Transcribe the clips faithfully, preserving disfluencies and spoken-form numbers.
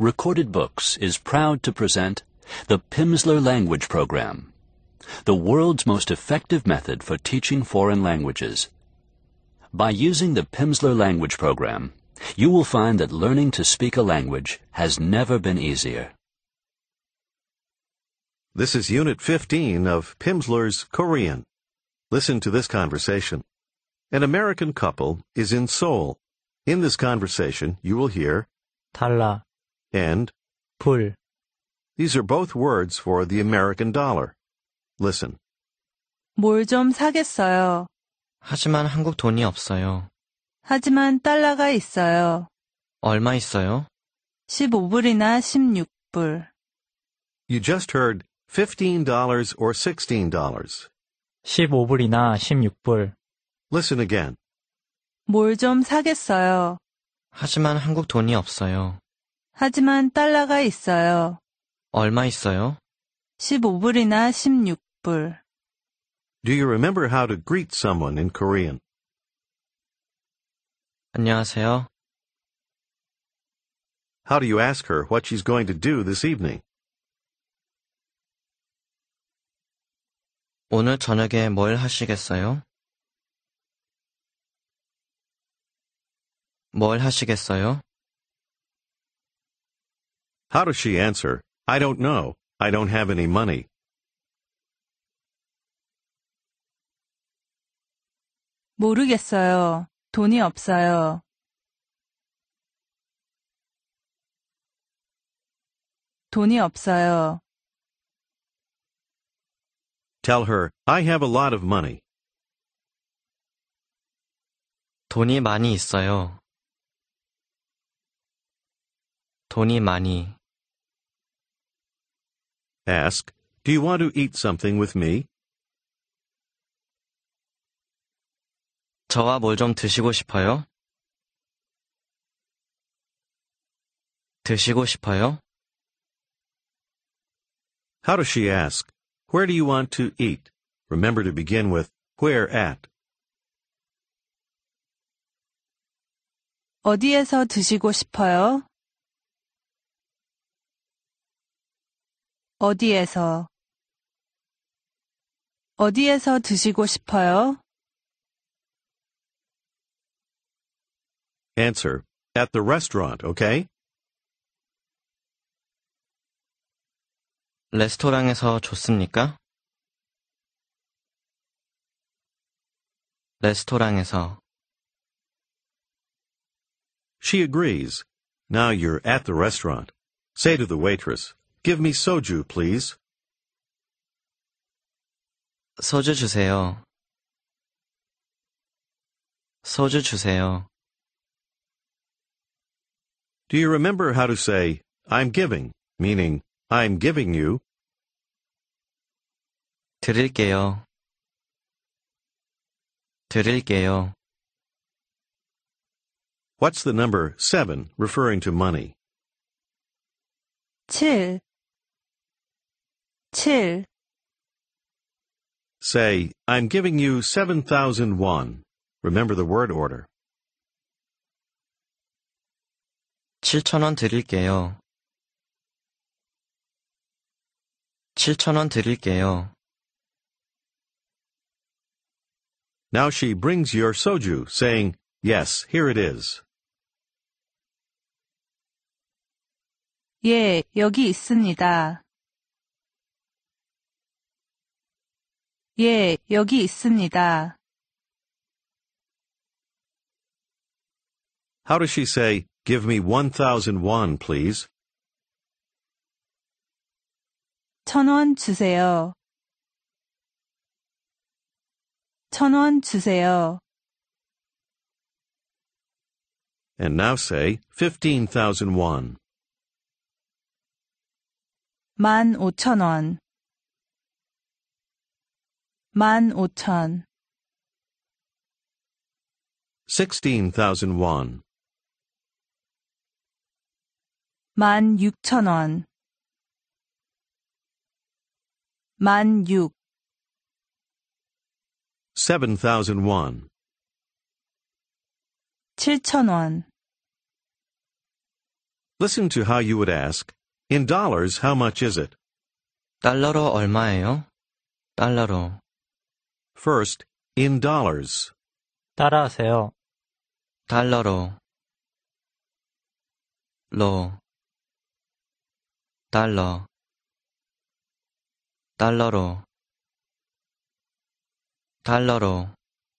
Recorded Books is proud to present the Pimsleur Language Program, the world's most effective method for teaching foreign languages. By using the Pimsleur Language Program, you will find that learning to speak a language has never been easier. This is Unit fifteen of Pimsleur's Korean. Listen to this conversation. An American couple is in Seoul. In this conversation, you will hear 달러, and. 불, These are both words for the American dollar. Listen. 뭘 좀 사겠어요. 하지만 한국 돈이 없어요. 하지만 달러가 있어요. 얼마 있어요? 십오 불이나 십육 불. You just heard fifteen dollars or sixteen dollars. 십오 불이나 십육 불. Listen again. 뭘 좀 사겠어요. 하지만 한국 돈이 없어요. 하지만 달러가 있어요. 얼마 있어요? 십오 불이나 십육 불. Do you remember how to greet someone in Korean? 안녕하세요. How do you ask her what she's going to do this evening? 오늘 저녁에 뭘 하시겠어요? 뭘 하시겠어요? How does she answer, I don't know, I don't have any money? 모르겠어요. 돈이 없어요. 돈이 없어요. Tell her, I have a lot of money. 돈이 많이 있어요. 돈이 많이. Ask, do you want to eat something with me? 저와 뭘 좀 드시고 싶어요? 드시고 싶어요? How does she ask, where do you want to eat? Remember to begin with where at. 어디에서 드시고 싶어요? 어디에서 어디에서 드시고 싶어요? Answer, at the restaurant, okay? 레스토랑에서 좋습니까? 레스토랑에서. She agrees. Now you're at the restaurant. Say to the waitress, give me soju, please. 소주 주세요. 소주 주세요. Do you remember how to say, I'm giving, meaning, I'm giving you? 드릴게요. 드릴게요. What's the number seven referring to money? 칠, 칠. Say, I'm giving you seven thousand won. Remember the word order. 칠천 원 드릴게요. 칠천 원 드릴게요. Now she brings your soju, saying, yes, here it is. 예, 여기 있습니다. 예, 여기 있습니다. How does she say, give me one thousand won, please? 천 원 주세요. 천 원 주세요. And now say, fifteen thousand won. 만 오천 원. 만 오천. sixteen thousand won. 만 육천 원. 만 육. seven thousand won. 칠천 원. Listen to how you would ask, in dollars, how much is it? 달러로 얼마예요? 달러로. First, in dollars. 따라하세요. 달러로. 로. 달러. 달러로. 달러로.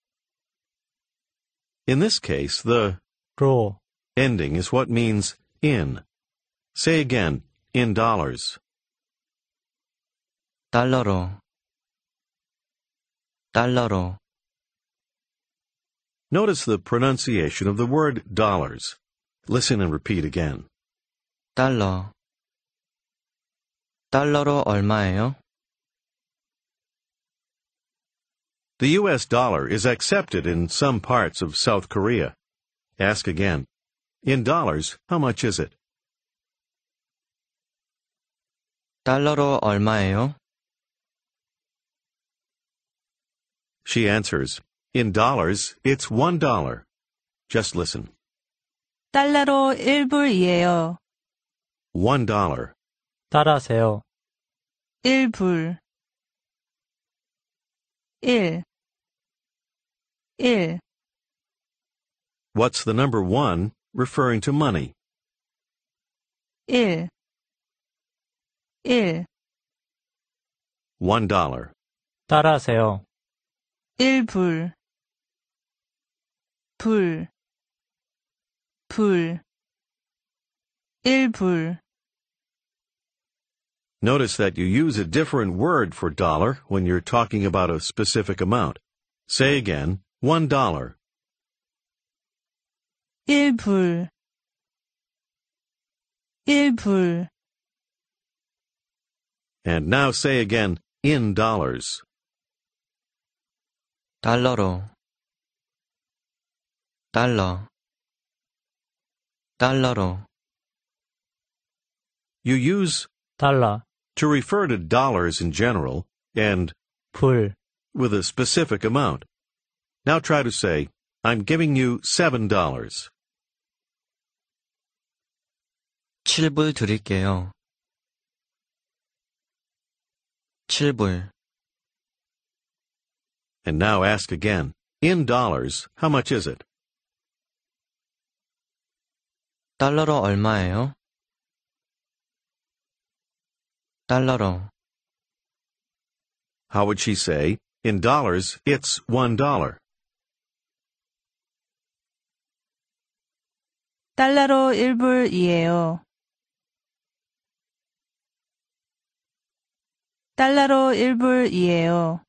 In this case, the 로, ending is what means in. Say again, in dollars. 달러로. 달러로. Notice the pronunciation of the word dollars. Listen and repeat again. 달러. 달러로 얼마예요? The U S dollar is accepted in some parts of South Korea. Ask again. In dollars, how much is it? 달러로 얼마예요? She answers, in dollars, it's one dollar. Just listen. 달러로 일 불이에요. One dollar. 따라하세요. 일 불. 일. 일. What's the number one referring to money? 일. 일. One dollar. 따라하세요. 일 불. 불. 불. 일 불. Notice that you use a different word for dollar when you're talking about a specific amount. Say again, one dollar. 일 불. 일 불. And now say again, in dollars. 달러로. 달러. 달러로. You use 달러, to refer to dollars in general and 불, with a specific amount. Now try to say, I'm giving you seven dollars. 칠 불 드릴게요. 칠 불. And now ask again, in dollars, how much is it? 달러로 얼마예요? 달러로. How would she say, in dollars, it's one dollar? 달러로 일 불이에요. 달러로 일 불이에요.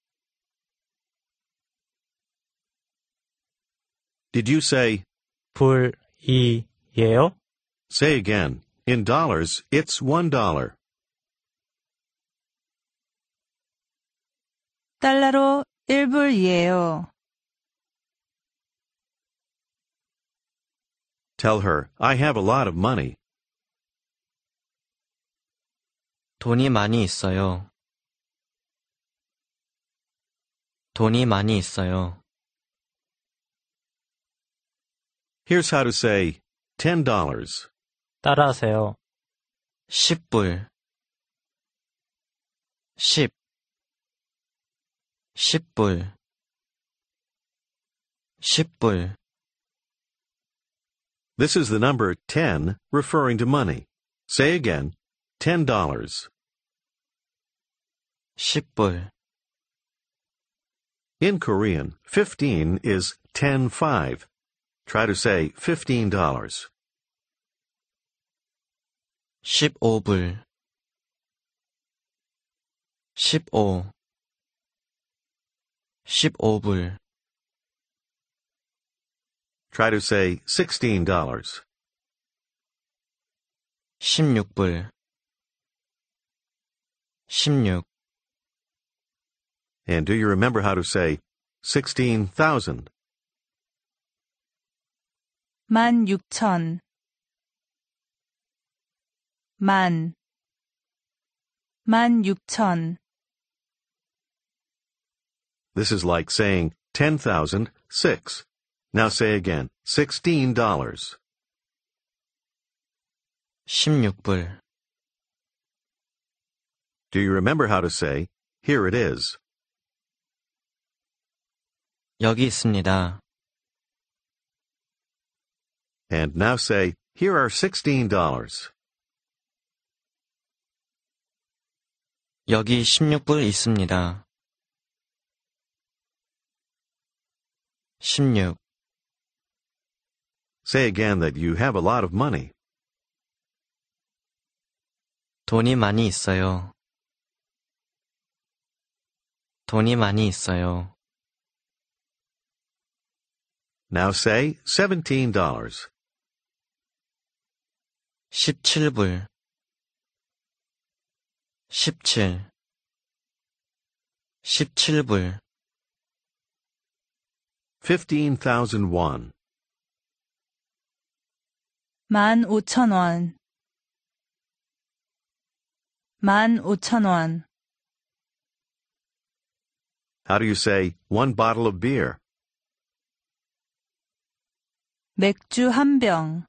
Did you say, 불이에요? say again, in dollars, it's one dollar? 달러로 일 불이에요. Tell her, I have a lot of money. 돈이 많이 있어요. 돈이 많이 있어요. Here's how to say, ten dollars. 따라하세요. 십 불. 십. 십 불. 십 불. This is the number ten referring to money. Say again, ten dollars. 십 불. In Korean, fifteen is ten five. Try to say fifteen dollars. 십오 불. 십오. 십오 불. Try to say sixteen dollars. 십육 불. 십육. And do you remember how to say sixteen thousand? 만 육천. 만. 만 육천. This is like saying ten thousand six. Now say again, sixteen dollars. 십육 불. Do you remember how to say, here it is? 여기 있습니다. And now say, here are sixteen dollars. 여기 십육 불 있습니다. 십육. Say again that you have a lot of money. 돈이 많이 있어요. 돈이 많이 있어요. Now say seventeen dollars. 십칠 불. 십칠. 십칠 불. fifteen thousand won. 만 오천 원. 만 오천 원. How do you say one bottle of beer? 맥주 한 병.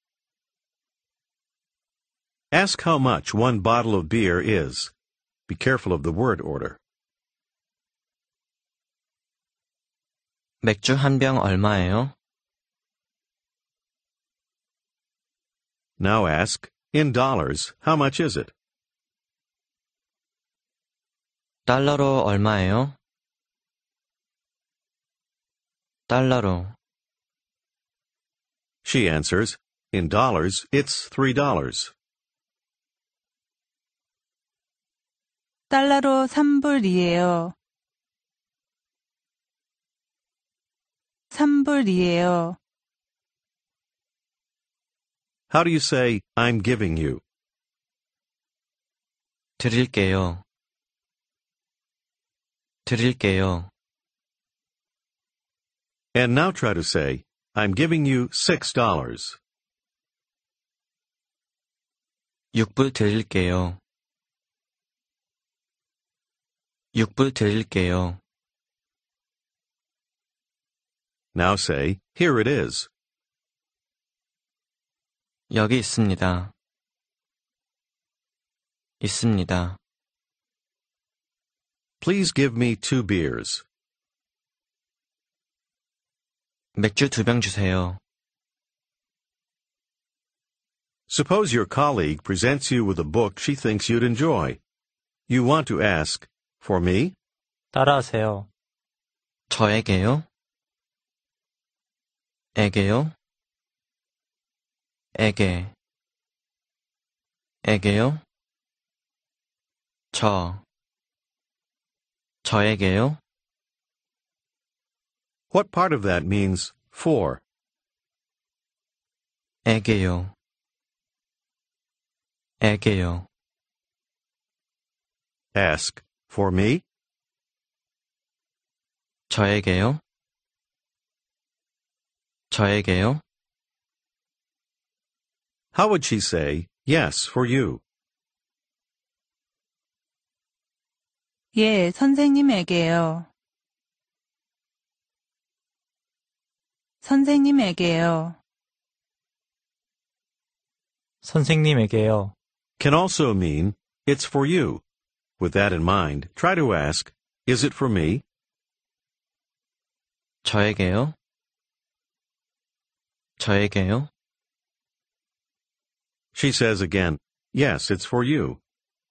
Ask how much one bottle of beer is. Be careful of the word order. 맥주 한 병 얼마예요? Now ask, in dollars, how much is it? 달러로 얼마예요? 달러로. She answers, in dollars, it's three dollars. 달러로 삼 불이에요. 삼 불이에요. How do you say, I'm giving you? 드릴게요. 드릴게요. And now try to say, I'm giving you six dollars. 육 불 드릴게요. 육 불 드릴게요. Now say, here it is. 여기 있습니다. 있습니다. Please give me two beers. 맥주 두 병 주세요. Suppose your colleague presents you with a book she thinks you'd enjoy. You want to ask, for me? 따라하세요. 저에게요? 에게요? 에게. 에게요? 저. 저에게요? What part of that means for? 에게요. 에게요. Ask, for me? 저에게요? 저에게요? How would she say, yes, for you? 예, 선생님에게요. 선생님에게요. 선생님에게요. Can also mean, it's for you. With that in mind, try to ask, is it for me? 저에게요? 저에게요? She says again, yes, it's for you.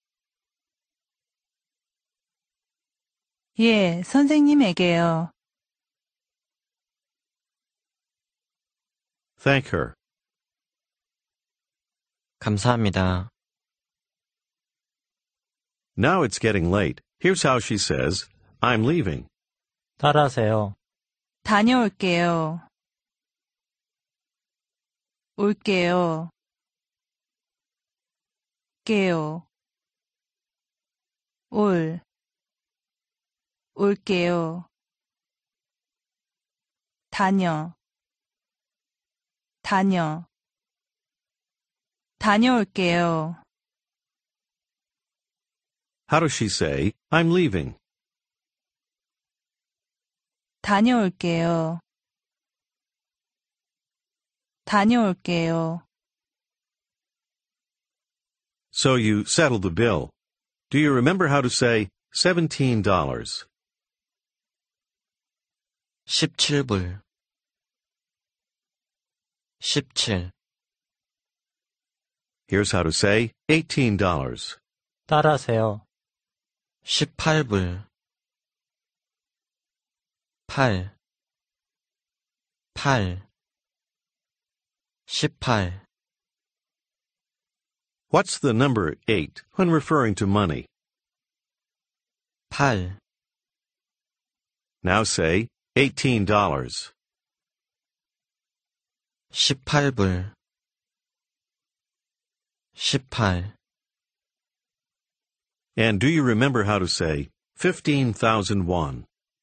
예, 선생님에게요. Thank her. 감사합니다. Now it's getting late. Here's how she says, I'm leaving. 따라하세요. 다녀올게요. 올게요. 게요. 올. 올게요. 다녀. 다녀. 다녀올게요. How does she say, I'm leaving? 다녀올게요. 다녀올게요. So you settled the bill. Do you remember how to say seventeen dollars? 십칠 불. 십칠. Here's how to say eighteen dollars. 따라하세요. 십팔 불. 팔. 팔. 십팔. What's the number eight when referring to money? 팔. Now say eighteen dollars. 십팔 불. 십팔. And do you remember how to say fifteen thousand won?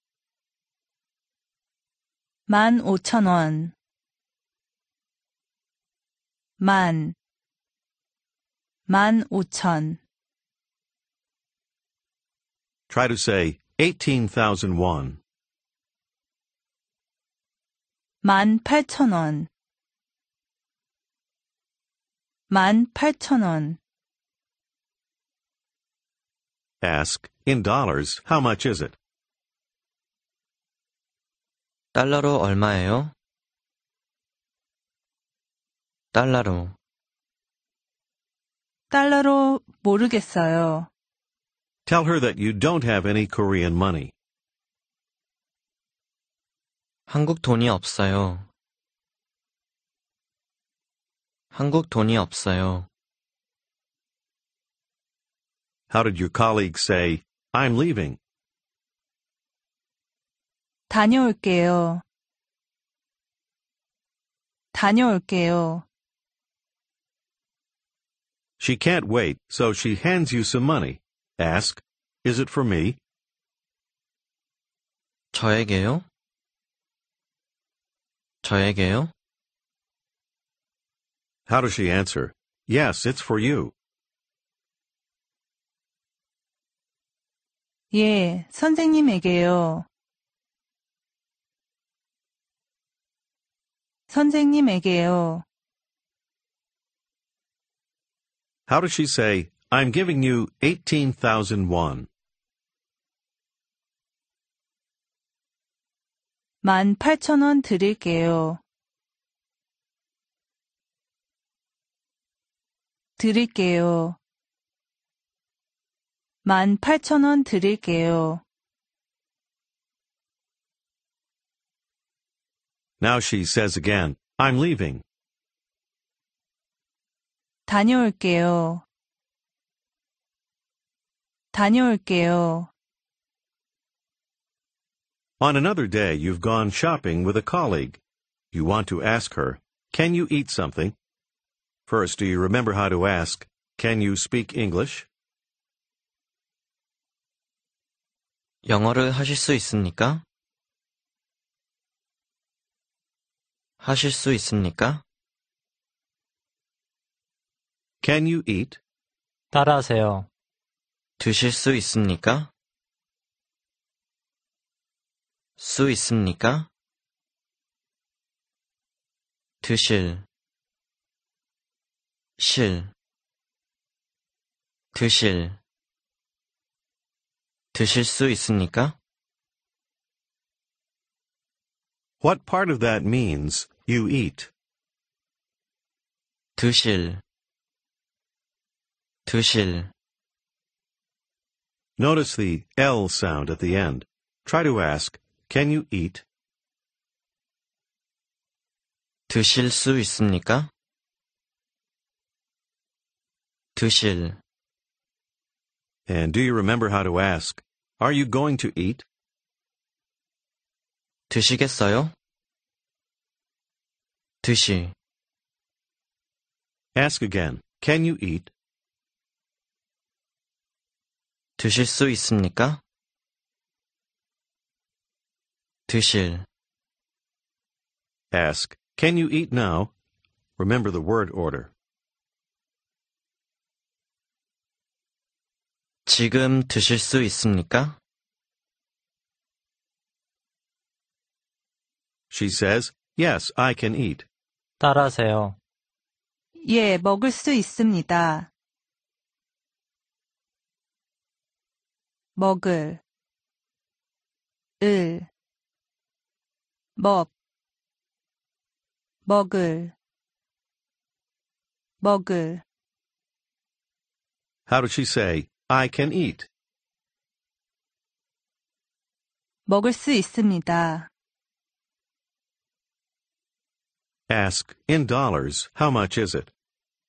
만 오천 원. 만. 만 오천. Try to say eighteen thousand won. 만 팔천 원. 만 팔천 원. Ask, in dollars, how much is it? 달러로 얼마예요? 달러로. 달러로 모르겠어요. Tell her that you don't have any Korean money. 한국 돈이 없어요. 한국 돈이 없어요. How did your colleague say, I'm leaving? 다녀올게요. 다녀올게요. She can't wait, so she hands you some money. Ask, is it for me? 저에게요? 저에게요? How does she answer? Yes, it's for you. 예, 선생님에게요. 선생님에게요. How does she say, I'm giving you eighteen thousand won? 만 팔천 원 드릴게요. 드릴게요. 만 팔천 원 드릴게요. Now she says again, I'm leaving. 다녀올게요. 다녀올게요. On another day, you've gone shopping with a colleague. You want to ask her, can you eat something? First, do you remember how to ask, can you speak English? 영어를 하실 수 있습니까? 하실 수 있습니까? Can you eat? 따라하세요. 드실 수 있습니까? 수 있습니까? 드실, 실, 드실, 드실 수 있습니까? What part of that means you eat? 드실, 드실, Notice the L sound at the end. Try to ask, can you eat? 드실 수 있습니까? 드실, And do you remember how to ask, are you going to eat? 드시겠어요? 드시, Ask again, can you eat? 드실 수 있습니까? 드실, Ask, can you eat now? Remember the word order. 지금 드실 수 있습니까? She says, yes, I can eat. 따라하세요. 예, 먹을 수 있습니다. 먹을, 을, 먹, 먹을, 먹을. How does she say, I can eat? 먹을 수 있습니다. Ask, in dollars, how much is it?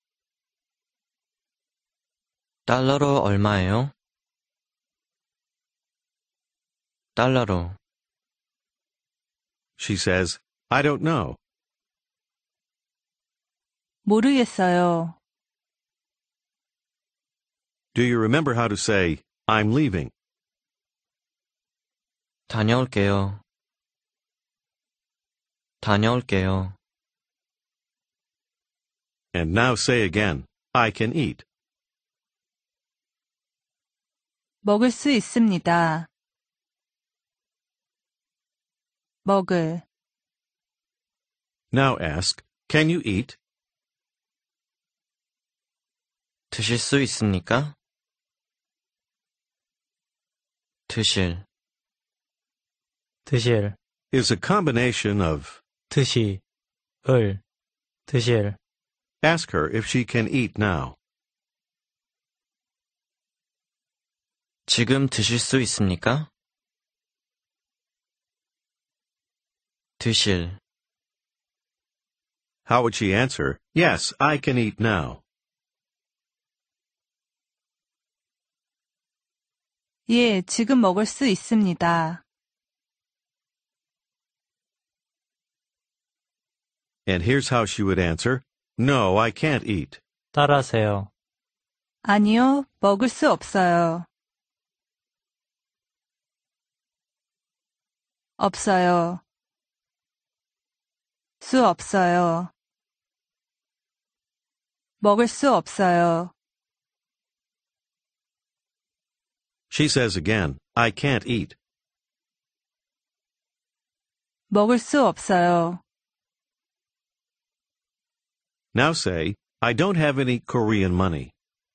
달러로 얼마예요? 달러로. She says, I don't know. 모르겠어요. Do you remember how to say, I'm leaving? 다녀올게요. 다녀올게요. And now say again, I can eat. 먹을 수 있습니다. 먹을, Now ask, can you eat? 드실 수 있습니까? 드실. 드실, Is a combination of, 드시, 을, 드실. ask her if she can eat now. 지금 드실 수 있습니까? 드실. How would she answer, yes, I can eat now? 예, 지금 먹을 수 있습니다. And here's how she would answer, no, I can't eat. 따라하세요. 아니요, 먹을 수 없어요. 없어요. 수 없어요. 먹을 수 없어요. She says again, I can't eat. 먹을 수 없어요. Now say, I don't have any Korean money.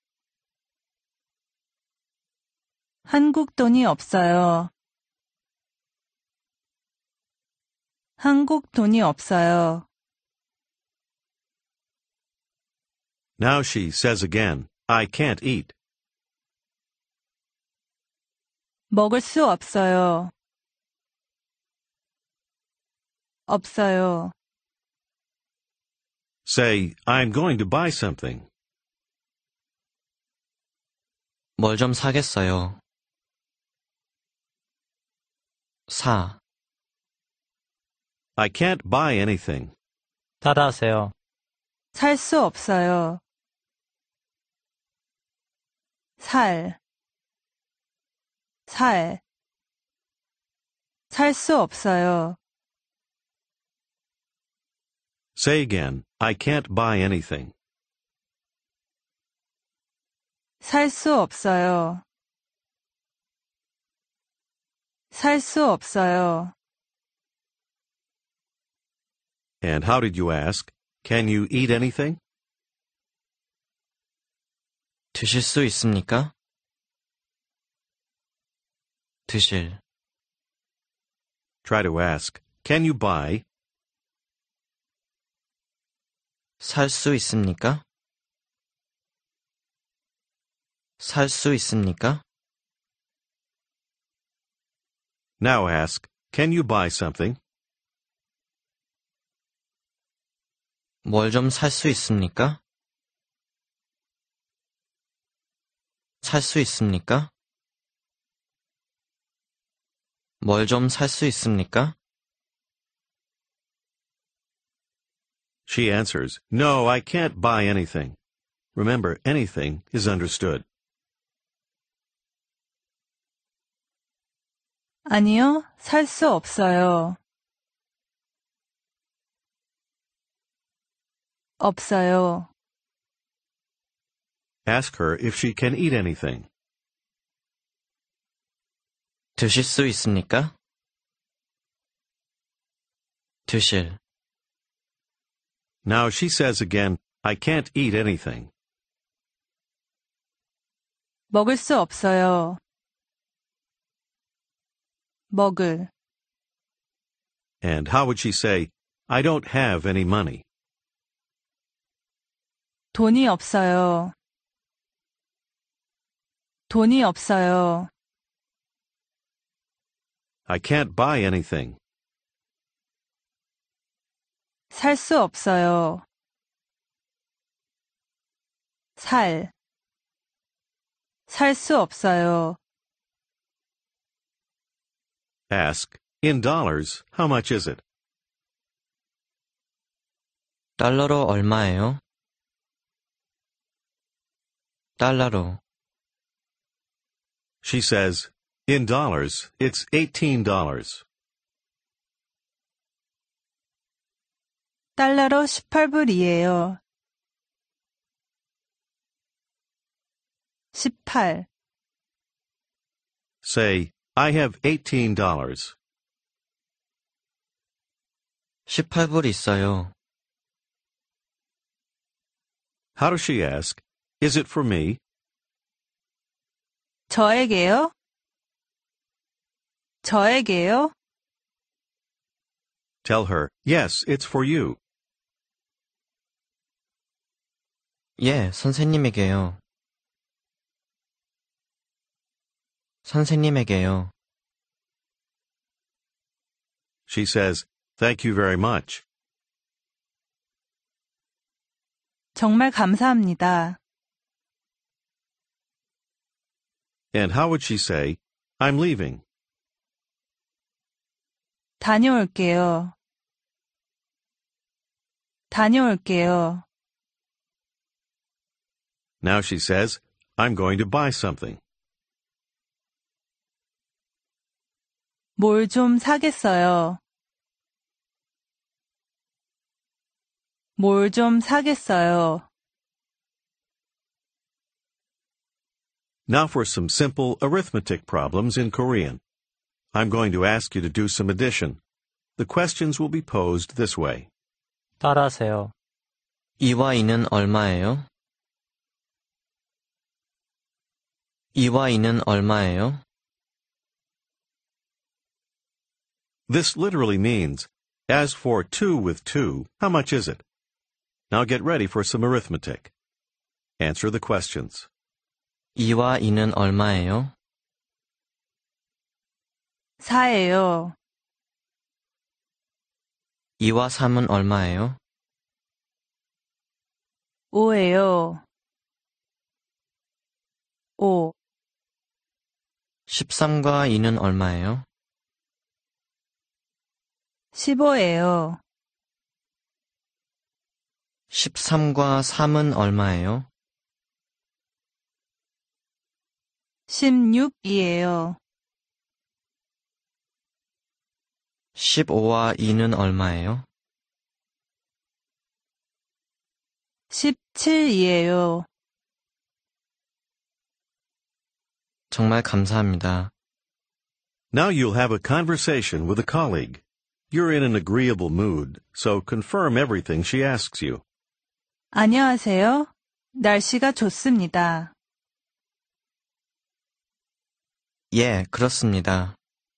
한국 돈이 없어요. 한국 돈이 없어요. Now she says again, I can't eat. 먹을 수 없어요. 없어요. Say, I'm going to buy something. 뭘 좀 사겠어요. 사. I can't buy anything. 따라하세요. 살 수 없어요. 살, 살, 살 수 없어요. Say again, I can't buy anything. 살 수 없어요. 살 수 없어요. And how did you ask? Can you eat anything? 드실 수 있습니까? 드실. Try to ask, can you buy? 살 수 있습니까? 살 수 있습니까? Now ask, can you buy something? 뭘 좀 살 수 있습니까? 살 수 있습니까? 뭘 좀 살 수 있습니까? She answers, no, I can't buy anything. Remember, anything is understood. 아니요, 살 수 없어요. 없어요. Ask her if she can eat anything. 드실 수 있습니까? 드실. Now she says again, I can't eat anything. 먹을 수 없어요. 먹을. And how would she say, I don't have any money? 돈이 없어요. 돈이 없어요. I can't buy anything. 살 수 없어요. 살. 살 수 없어요. Ask, in dollars, how much is it? 달러로 얼마예요? 달러로. She says, in dollars, it's eighteen dollars. 달러로 십팔 불이에요. 십팔. Say, I have eighteen dollars. 십팔 불 있어요. How does she ask, is it for me? 저에게요? 저에게요? Tell her, yes, it's for you. 예, 선생님에게요. 선생님에게요. She says, thank you very much. 정말 감사합니다. And how would she say, I'm leaving? 다녀올게요. 다녀올게요. Now she says, I'm going to buy something. 뭘 좀 사겠어요. 뭘 좀 사겠어요. Now for some simple arithmetic problems in Korean. I'm going to ask you to do some addition. The questions will be posed this way. 따라하세요. 이와 이는 얼마예요? 이와 이는 얼마예요? This literally means, as for two with two, how much is it? Now get ready for some arithmetic. Answer the questions. 이와 이는 얼마예요? 사예요. 이와 삼은 얼마예요? 오예요. 오. 십삼과 이는 얼마예요? 십오예요. 십삼과 삼은 얼마예요? 십육이에요. 십오와 이는 얼마예요? 십칠이에요. 정말 감사합니다. Now you'll have a conversation with a colleague. You're in an agreeable mood, so confirm everything she asks you. 안녕하세요. 날씨가 좋습니다. 예, 그렇습니다.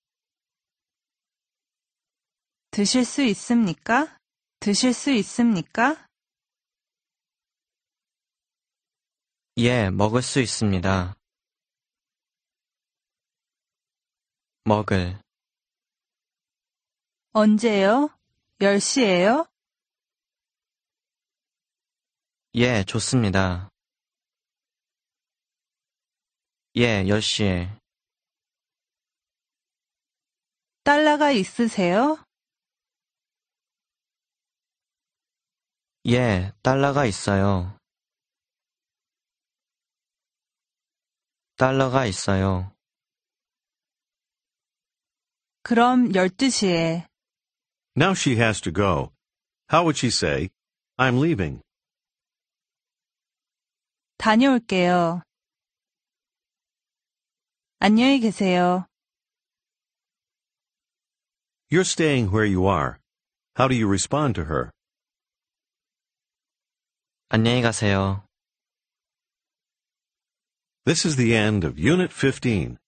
드실 수 있습니까? 드실 수 있습니까? 예, 먹을 수 있습니다. 먹을. 언제요? 열 시예요? 예, 좋습니다. 예, 열 시에. 달러가 있으세요? 예, 달러가 있어요. 달러가 있어요. 그럼 열두 시에. Now she has to go. How would she say, I'm leaving? 다녀올게요. 안녕히 계세요. You're staying where you are. How do you respond to her? 안녕히 가세요. This is the end of Unit fifteen.